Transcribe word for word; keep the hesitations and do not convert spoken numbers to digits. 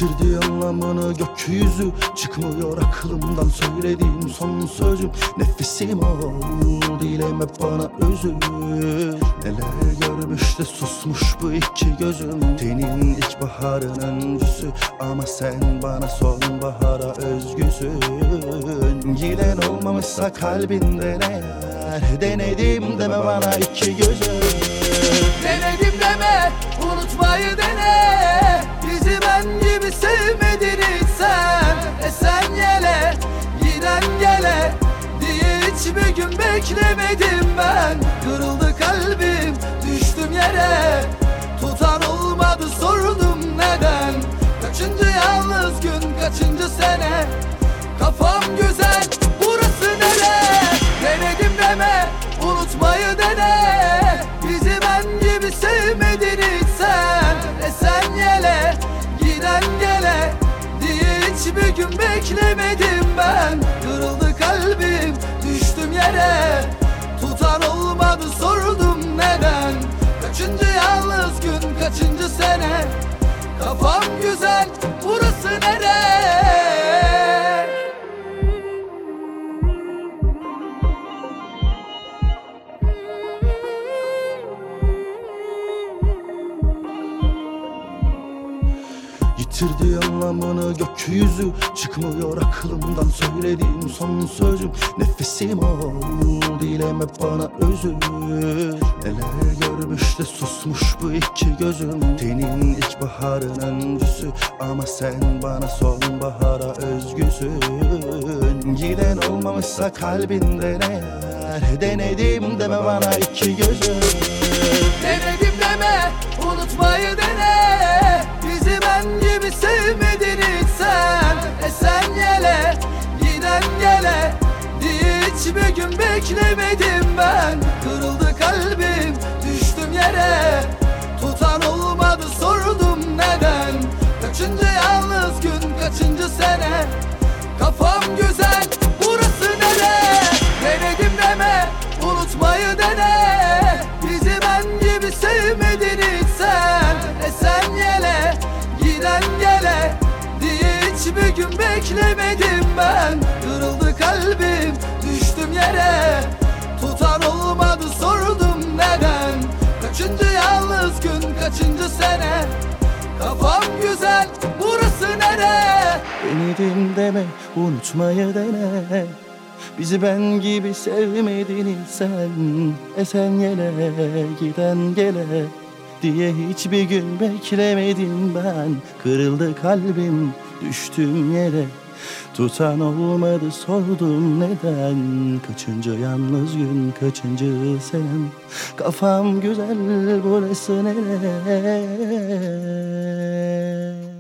Yitirdi anlamını gökyüzü, çıkmıyor aklımdan söylediğim son sözüm. Nefesim ol, dileme bana özür. Neler görmüş de susmuş bu iki gözüm. Tenin ilkbaharın öncüsü, ama sen bana sonbahara özgüsün. Giden olmamışsa kalbinden eğer, denedim deme bana iki gözüm. Denedim deme, unutmayı dene. Bizi ben gibi sevmedin hiç sen. Esen yele, giden gele diye hiçbir gün beklemedim ben. Kırıldı kalbim, düştüm yere. Tutan olmadı, sordum neden. Kaçıncı yalnız gün, kaçıncı sene. Kafam güzel, burası nere? Denedim deme, unutmayı dene. Bizi ben gibi sevmedin hiç sen. Esen yele, giden gele diye hiçbir gün beklemedim ben. Kırıldı kalbim, düştüm yere. Tutan olmadı, sordum neden. Kaçıncı yalnız gün, kaçıncı sene. Kafam güzel, burası nere? Yitirdi anlamını gökyüzü, çıkmıyor aklımdan söylediğim son sözüm. Nefesim ol, dileme bana özür. Neler görmüş de susmuş bu iki gözüm. Tenin ilkbaharın öncüsü, ama sen bana sonbahara özgüsün. Giden olmamışsa kalbinden eğer, denedim deme bana iki gözüm. Denedim deme, unutmayı dene. Bizi ben gibi sevmedin hiç sen. Esen yele, giden gele diye hiçbir gün beklemedim ben. Kırıldı kalbim, düştüm yere. Tutan olmadı, sordum neden. Kaçıncı yalnız gün, kaçıncı sene. Kafam güzel, burası nere? Denedim deme, unutmayı dene. Bizi ben gibi sevmedin hiç sen. Esen yele, giden gele diye hiçbir gün beklemedim ben. Kırıldı kalbim, düştüm yere. Tutan olmadı, sordum neden. Kaçıncı yalnız gün, kaçıncı sene. Kafam güzel, burası nere? Denedim deme, unutmayı dene. Bizi ben gibi sevmedin hiç sen. Esen yele, giden gele diye hiçbir gün beklemedim ben. Kırıldı kalbim, düştüm yere. Tutan olmadı, sordum neden. Kaçıncı yalnız gün, kaçıncı senem. Kafam güzel, burası nere?